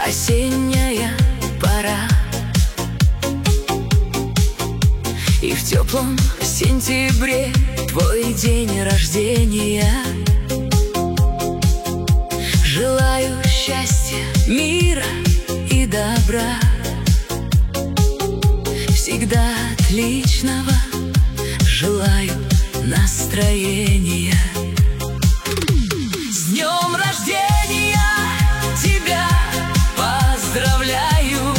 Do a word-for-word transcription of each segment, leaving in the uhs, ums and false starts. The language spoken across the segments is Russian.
осенняя пора, и в теплом сентябре твой день рождения. Желаю счастья, мира и добра, всегда отличного желаю настроения. С днем рождения тебя поздравляю!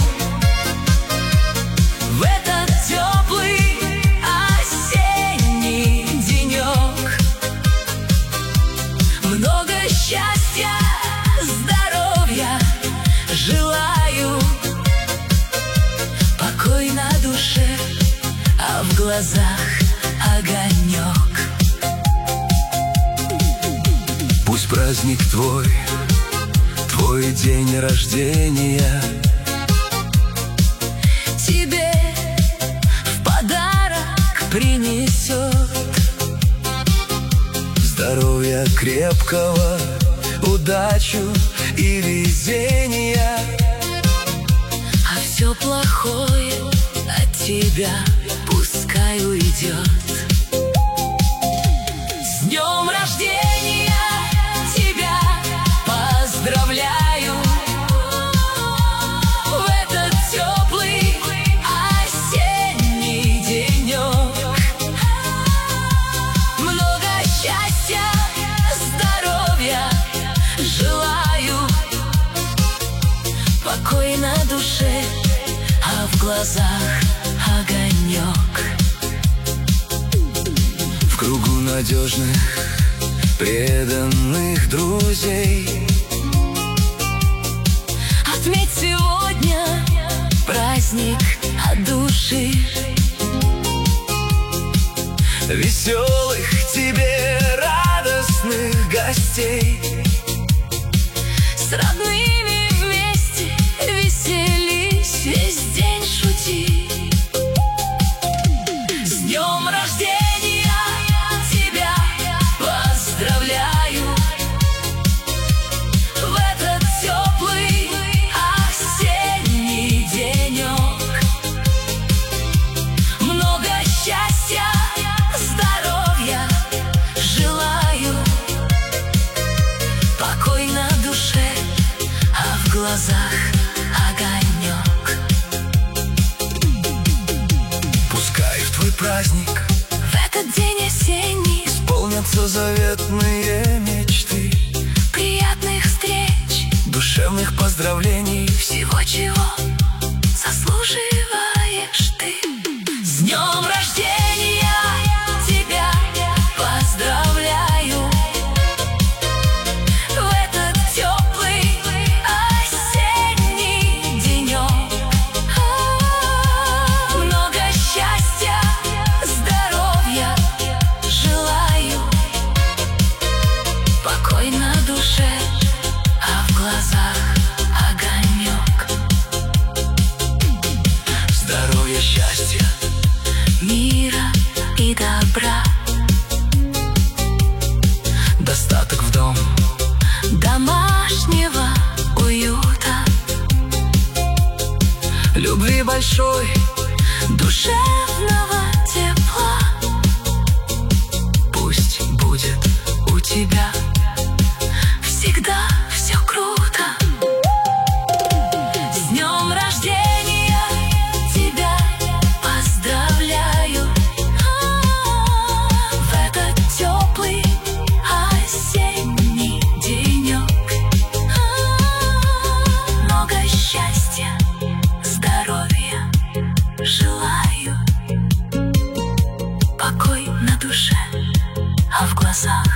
В этот теплый осенний денек много счастья, здоровья желаю, покой на душе, а в глазах огонек. Пусть праздник твой, твой день рождения тебе в подарок принесет здоровья крепкого, удачу и везения, а все плохое от тебя пускай уйдет. С днем рождения тебя поздравляю! В этот теплый осенний денек много счастья, здоровья желаю, покой на душе, а в глазах огонек. в кругу надежных, преданных друзей. Отметь сегодня праздник от души, Веселых тебе радостных гостей. с родными вместе веселись, весь день шути. С днем рождения тебя поздравляю! В этот теплый осенний денек много счастья, здоровья желаю, покой на душе, а в глазах огонек. Пускай в твой праздник В этот день осенний исполнятся заветные мечты, приятных встреч, душевных поздравлений, всего, чего заслуживаешь ты. С днем рождения тебя поздравляю! В этот теплый осенний денек много счастья, здоровья желаю, покой на душе, а в глазах огонек. здоровья, счастья, Мира и добра, достаток в дом, домашнего уюта, любви большой, душевного тепла. пусть будет У тебя всегда все круто. С днем рождения тебя поздравляю! В этот теплый осенний денек много счастья, здоровья желаю, покой на душе, а в глазах